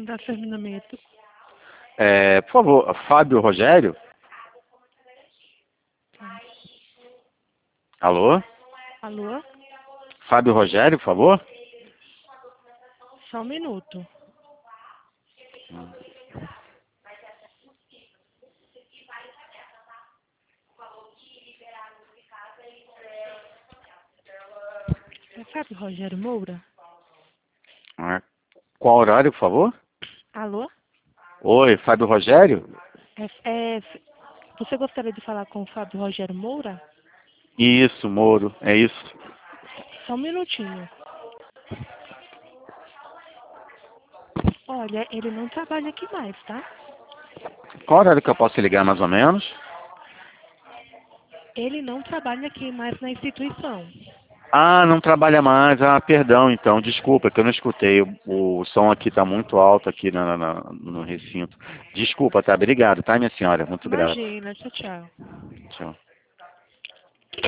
Dá terminamento. Por favor, Fábio Rogério? Alô? Alô? Fábio Rogério, por favor? Só um minuto. É Fábio Rogério Moura? Qual horário, por favor? Alô? Oi, Fábio Rogério? Você gostaria de falar com o Fábio Rogério Moura? Isso, Moro, é isso. Só um minutinho. Olha, ele não trabalha aqui mais, tá? Qual horário que eu posso ligar, mais ou menos? Ele não trabalha aqui mais na instituição. Ah, não trabalha mais. Ah, perdão, então. Desculpa, que eu não escutei. O som aqui está muito alto aqui no recinto. Desculpa, tá? Obrigado, tá, minha senhora? Muito grato. Imagina, tchau, tchau. Tchau.